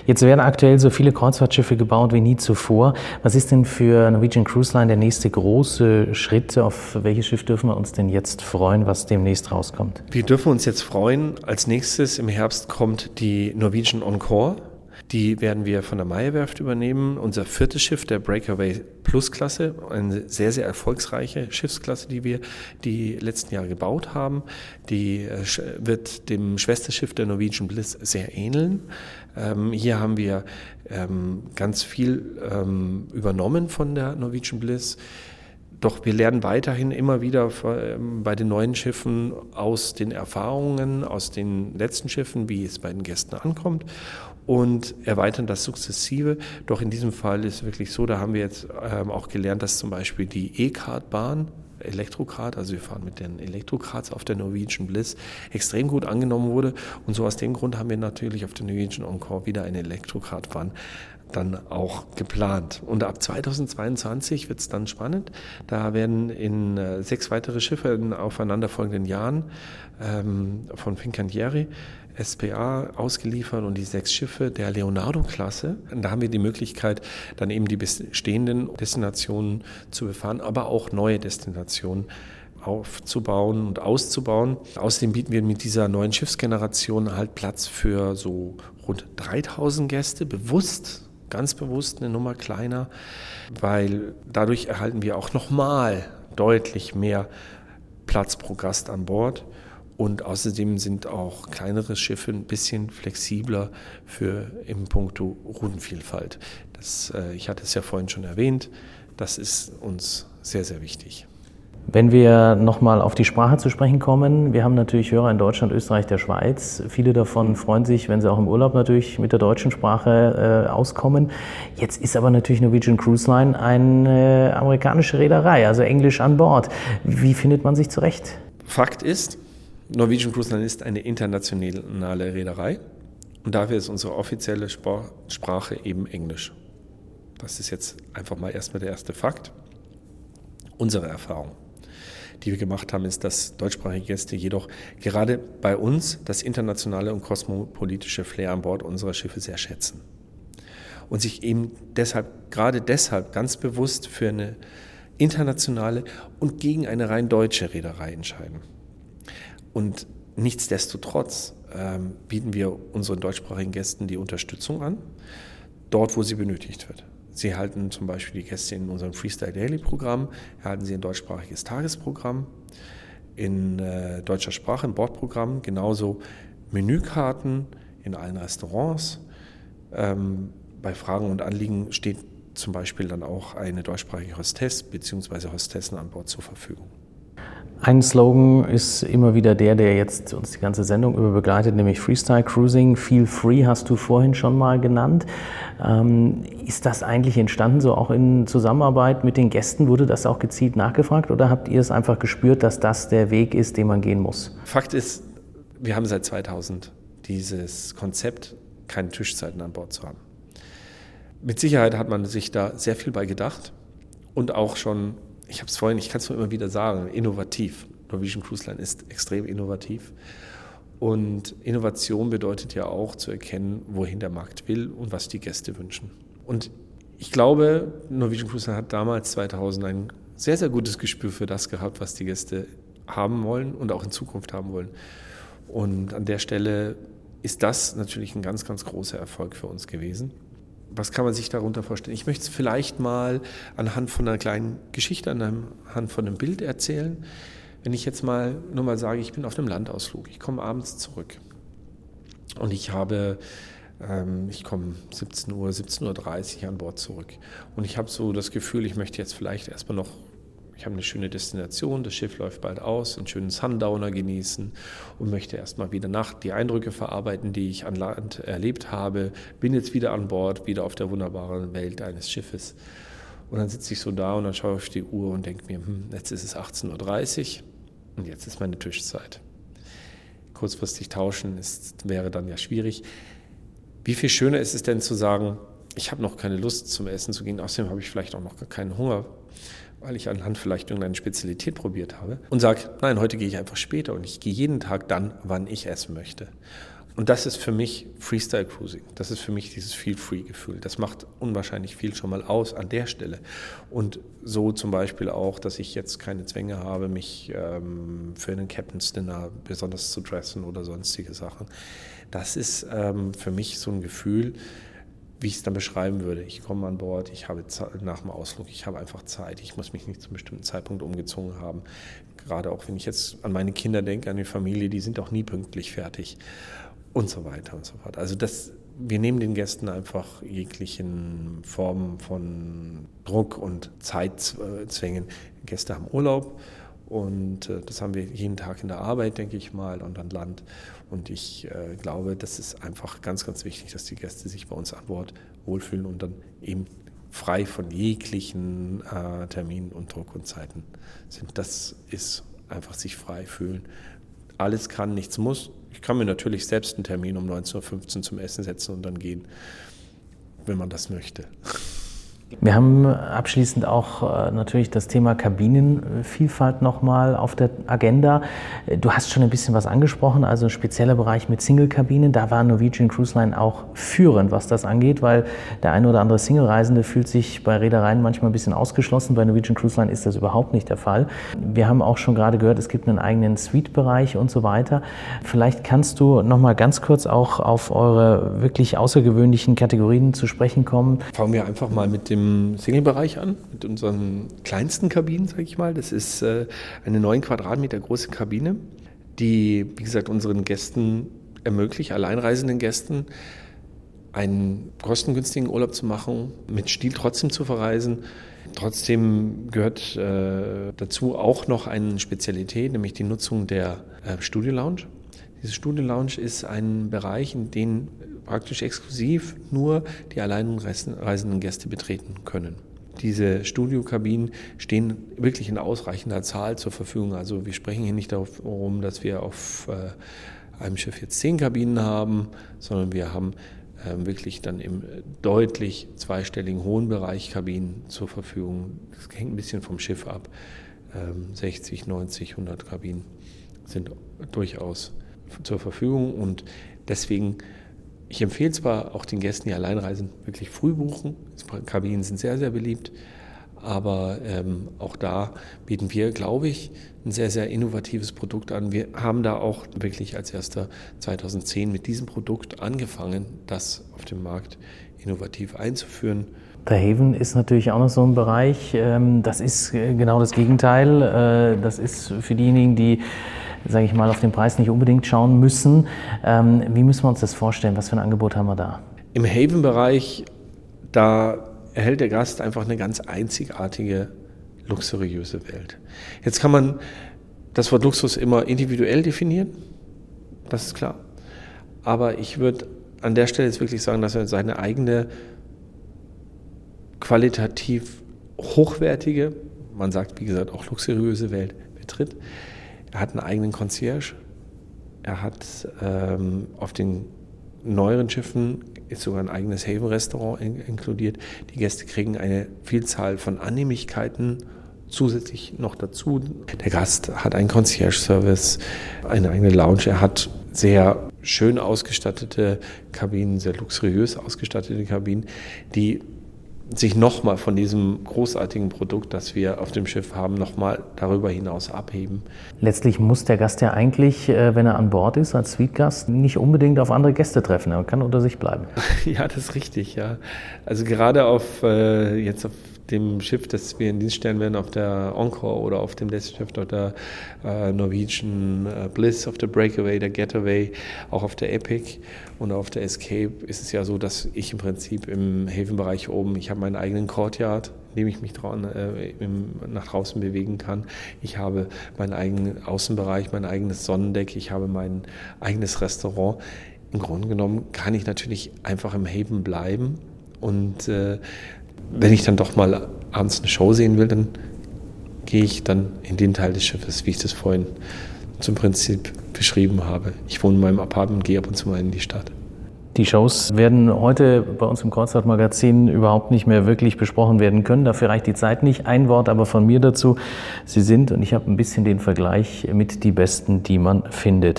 Jetzt werden aktuell so viele Kreuzfahrtschiffe gebaut wie nie zuvor. Was ist denn für Norwegian Cruise Line der nächste große Schritt? Auf welches Schiff dürfen wir uns denn jetzt freuen, was demnächst rauskommt? Wir dürfen uns jetzt freuen. Als nächstes im Herbst kommt die Norwegian Encore. Die werden wir von der Meyer-Werft übernehmen. Unser 4. Schiff, der Breakaway Plus-Klasse, eine sehr, sehr erfolgsreiche Schiffsklasse, die wir die letzten Jahre gebaut haben. Die wird dem Schwesterschiff der Norwegian Bliss sehr ähneln. Hier haben wir ganz viel übernommen von der Norwegian Bliss. Doch wir lernen weiterhin immer wieder bei den neuen Schiffen aus den Erfahrungen, aus den letzten Schiffen, wie es bei den Gästen ankommt und erweitern das sukzessive. Doch in diesem Fall ist es wirklich so, da haben wir jetzt auch gelernt, dass zum Beispiel die E-Kart-Bahn, Elektrokart, also wir fahren mit den Elektrokarts auf der Norwegian Bliss, extrem gut angenommen wurde. Und so aus dem Grund haben wir natürlich auf der Norwegian Encore wieder eine Elektrokartbahn dann auch geplant. Und ab 2022 wird es dann spannend. Da werden in 6 weitere Schiffe in aufeinanderfolgenden Jahren von Fincantieri SPA ausgeliefert und die 6 Schiffe der Leonardo-Klasse. Da haben wir die Möglichkeit, dann eben die bestehenden Destinationen zu befahren, aber auch neue Destinationen aufzubauen und auszubauen. Außerdem bieten wir mit dieser neuen Schiffsgeneration halt Platz für so rund 3000 Gäste, ganz bewusst eine Nummer kleiner, weil dadurch erhalten wir auch nochmal deutlich mehr Platz pro Gast an Bord. Und außerdem sind auch kleinere Schiffe ein bisschen flexibler im Punkto Routenvielfalt. Ich hatte es ja vorhin schon erwähnt, das ist uns sehr, sehr wichtig. Wenn wir nochmal auf die Sprache zu sprechen kommen, wir haben natürlich Hörer in Deutschland, Österreich, der Schweiz. Viele davon freuen sich, wenn sie auch im Urlaub natürlich mit der deutschen Sprache auskommen. Jetzt ist aber natürlich Norwegian Cruise Line eine amerikanische Reederei, also Englisch an Bord. Wie findet man sich zurecht? Fakt ist, Norwegian Cruise Line ist eine internationale Reederei und dafür ist unsere offizielle Sprache eben Englisch. Das ist jetzt einfach mal erstmal der erste Fakt. Unsere Erfahrung, die wir gemacht haben, ist, dass deutschsprachige Gäste jedoch gerade bei uns das internationale und kosmopolitische Flair an Bord unserer Schiffe sehr schätzen und sich eben gerade deshalb ganz bewusst für eine internationale und gegen eine rein deutsche Reederei entscheiden. Und nichtsdestotrotz bieten wir unseren deutschsprachigen Gästen die Unterstützung an, dort, wo sie benötigt wird. Sie erhalten zum Beispiel die Gäste in unserem Freestyle Daily Programm, erhalten sie ein deutschsprachiges Tagesprogramm in deutscher Sprache im Bordprogramm, genauso Menükarten in allen Restaurants. Bei Fragen und Anliegen steht zum Beispiel dann auch eine deutschsprachige Hostess bzw. Hostessen an Bord zur Verfügung. Ein Slogan ist immer wieder der jetzt uns die ganze Sendung über begleitet, nämlich Freestyle Cruising. Feel free hast du vorhin schon mal genannt. Ist das eigentlich entstanden, so auch in Zusammenarbeit mit den Gästen? Wurde das auch gezielt nachgefragt oder habt ihr es einfach gespürt, dass das der Weg ist, den man gehen muss? Fakt ist, wir haben seit 2000 dieses Konzept, keine Tischzeiten an Bord zu haben. Mit Sicherheit hat man sich da sehr viel bei gedacht und auch schon, ich kann es nur immer wieder sagen, innovativ. Norwegian Cruise Line ist extrem innovativ. Und Innovation bedeutet ja auch zu erkennen, wohin der Markt will und was die Gäste wünschen. Und ich glaube, Norwegian Cruise Line hat damals 2000 ein sehr, sehr gutes Gespür für das gehabt, was die Gäste haben wollen und auch in Zukunft haben wollen. Und an der Stelle ist das natürlich ein ganz, ganz großer Erfolg für uns gewesen. Was kann man sich darunter vorstellen? Ich möchte es vielleicht mal anhand von einer kleinen Geschichte, anhand von einem Bild erzählen. Wenn ich jetzt nur mal sage, ich bin auf einem Landausflug, ich komme abends zurück und ich komme 17 Uhr, 17:30 Uhr an Bord zurück und ich habe so das Gefühl, ich möchte jetzt vielleicht erstmal ich habe eine schöne Destination, das Schiff läuft bald aus, einen schönen Sundowner genießen und möchte erstmal wieder die Eindrücke verarbeiten, die ich an Land erlebt habe, bin jetzt wieder an Bord, wieder auf der wunderbaren Welt eines Schiffes. Und dann sitze ich so da und dann schaue ich auf die Uhr und denke mir, jetzt ist es 18:30 Uhr und jetzt ist meine Tischzeit. Kurzfristig tauschen wäre dann ja schwierig. Wie viel schöner ist es denn zu sagen, ich habe noch keine Lust zum Essen zu gehen, außerdem habe ich vielleicht auch noch gar keinen Hunger, weil ich anhand vielleicht irgendeine Spezialität probiert habe und sage, nein, heute gehe ich einfach später und ich gehe jeden Tag dann, wann ich essen möchte. Und das ist für mich Freestyle Cruising. Das ist für mich dieses Feel-Free-Gefühl. Das macht unwahrscheinlich viel schon mal aus an der Stelle. Und so zum Beispiel auch, dass ich jetzt keine Zwänge habe, mich für einen Captain's Dinner besonders zu dressen oder sonstige Sachen. Das ist für mich so ein Gefühl, wie ich es dann beschreiben würde. Ich komme an Bord, ich habe nach dem Ausflug, ich habe einfach Zeit. Ich muss mich nicht zu einem bestimmten Zeitpunkt umgezogen haben. Gerade auch, wenn ich jetzt an meine Kinder denke, an die Familie, die sind auch nie pünktlich fertig. Und so weiter und so fort. Also wir nehmen den Gästen einfach jeglichen Formen von Druck und Zeitzwängen. Gäste haben Urlaub und das haben wir jeden Tag in der Arbeit, denke ich mal, und an Land. Und ich glaube, das ist einfach ganz, ganz wichtig, dass die Gäste sich bei uns an Bord wohlfühlen und dann eben frei von jeglichen Terminen und Druck und Zeiten sind. Das ist einfach sich frei fühlen. Alles kann, nichts muss. Ich kann mir natürlich selbst einen Termin um 19.15 Uhr zum Essen setzen und dann gehen, wenn man das möchte. Wir haben abschließend auch natürlich das Thema Kabinenvielfalt nochmal auf der Agenda. Du hast schon ein bisschen was angesprochen, also ein spezieller Bereich mit Single-Kabinen. Da war Norwegian Cruise Line auch führend, was das angeht, weil der eine oder andere Single-Reisende fühlt sich bei Reedereien manchmal ein bisschen ausgeschlossen. Bei Norwegian Cruise Line ist das überhaupt nicht der Fall. Wir haben auch schon gerade gehört, es gibt einen eigenen Suite-Bereich und so weiter. Vielleicht kannst du nochmal ganz kurz auch auf eure wirklich außergewöhnlichen Kategorien zu sprechen kommen. Fangen wir einfach mal mit dem Single-Bereich an, mit unseren kleinsten Kabinen, sage ich mal. Das ist eine 9 Quadratmeter große Kabine, die, wie gesagt, unseren Gästen ermöglicht, alleinreisenden Gästen, einen kostengünstigen Urlaub zu machen, mit Stil trotzdem zu verreisen. Trotzdem gehört dazu auch noch eine Spezialität, nämlich die Nutzung der Studio Lounge. Diese Studio Lounge ist ein Bereich, in dem praktisch exklusiv nur die alleinreisenden Gäste betreten können. Diese Studiokabinen stehen wirklich in ausreichender Zahl zur Verfügung. Also wir sprechen hier nicht darum, dass wir auf einem Schiff jetzt 10 Kabinen haben, sondern wir haben wirklich dann im deutlich zweistelligen hohen Bereich Kabinen zur Verfügung. Das hängt ein bisschen vom Schiff ab. 60, 90, 100 Kabinen sind durchaus zur Verfügung und deswegen, ich empfehle zwar auch den Gästen, die allein reisen, wirklich früh buchen. Kabinen sind sehr, sehr beliebt, aber auch da bieten wir, glaube ich, ein sehr, sehr innovatives Produkt an. Wir haben da auch wirklich als erster 2010 mit diesem Produkt angefangen, das auf dem Markt innovativ einzuführen. Der Haven ist natürlich auch noch so ein Bereich, das ist genau das Gegenteil. Das ist für diejenigen, die, sage ich mal, auf den Preis nicht unbedingt schauen müssen. Wie müssen wir uns das vorstellen? Was für ein Angebot haben wir da? Im Haven-Bereich, da erhält der Gast einfach eine ganz einzigartige, luxuriöse Welt. Jetzt kann man das Wort Luxus immer individuell definieren, das ist klar. Aber ich würde an der Stelle jetzt wirklich sagen, dass er seine eigene qualitativ hochwertige, man sagt wie gesagt auch luxuriöse Welt betritt. Er hat einen eigenen Concierge, er hat auf den neueren Schiffen ist sogar ein eigenes Haven-Restaurant inkludiert. Die Gäste kriegen eine Vielzahl von Annehmlichkeiten zusätzlich noch dazu. Der Gast hat einen Concierge-Service, eine eigene Lounge, er hat sehr schön ausgestattete Kabinen, sehr luxuriös ausgestattete Kabinen, die sich nochmal von diesem großartigen Produkt, das wir auf dem Schiff haben, nochmal darüber hinaus abheben. Letztlich muss der Gast ja eigentlich, wenn er an Bord ist, als Suite-Gast, nicht unbedingt auf andere Gäste treffen. Er kann unter sich bleiben. Ja, das ist richtig, ja. Also gerade jetzt auf dem Schiff, das wir in Dienst stellen werden, auf der Encore oder auf dem letzten Schiff, auf der Norwegian Bliss, auf der Breakaway, der Getaway, auch auf der Epic und auf der Escape ist es ja so, dass ich im Prinzip im Haven-Bereich oben, ich habe meinen eigenen Courtyard, in dem ich mich nach draußen bewegen kann. Ich habe meinen eigenen Außenbereich, mein eigenes Sonnendeck, ich habe mein eigenes Restaurant. Im Grunde genommen kann ich natürlich einfach im Haven bleiben und wenn ich dann doch mal abends eine Show sehen will, dann gehe ich dann in den Teil des Schiffes, wie ich das vorhin zum Prinzip beschrieben habe. Ich wohne in meinem Apartment und gehe ab und zu mal in die Stadt. Die Shows werden heute bei uns im Kreuzfahrtmagazin überhaupt nicht mehr wirklich besprochen werden können. Dafür reicht die Zeit nicht. Ein Wort aber von mir dazu. Sie sind, und ich habe ein bisschen den Vergleich, mit die Besten, die man findet.